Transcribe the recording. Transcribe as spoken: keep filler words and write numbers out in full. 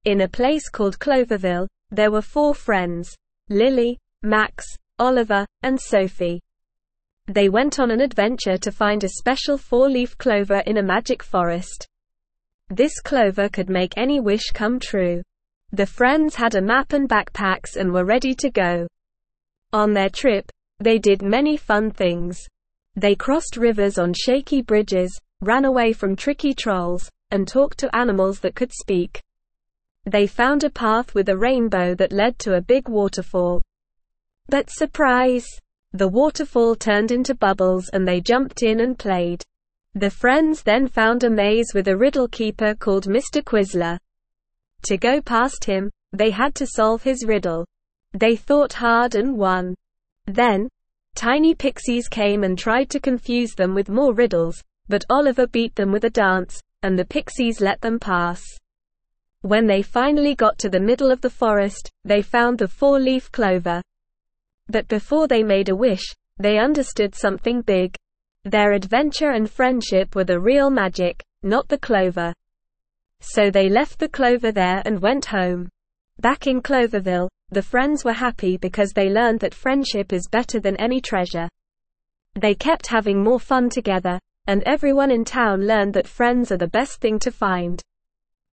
In a place called Cloverville, there were four friends: Lily, Max, Oliver, and Sophie. They went on an adventure to find a special four-leaf clover in a magic forest. This clover could make any wish come true. The friends had a map and backpacks and were ready to go. On their trip, they did many fun things. They crossed rivers on shaky bridges, ran away from tricky trolls, and talked to animals that could speak. They found a path with a rainbow that led to a big waterfall. But surprise! The waterfall turned into bubbles and they jumped in and played. The friends then found a maze with a riddle keeper called Mister Quizler. To go past him, they had to solve his riddle. They thought hard and won. Then, tiny pixies came and tried to confuse them with more riddles, but Oliver beat them with a dance, and the pixies let them pass. When they finally got to the middle of the forest, they found the four-leaf clover. But before they made a wish, they understood something big. Their adventure and friendship were the real magic, not the clover. So they left the clover there and went home. Back in Cloverville, the friends were happy because they learned that friendship is better than any treasure. They kept having more fun together, and everyone in town learned that friends are the best thing to find.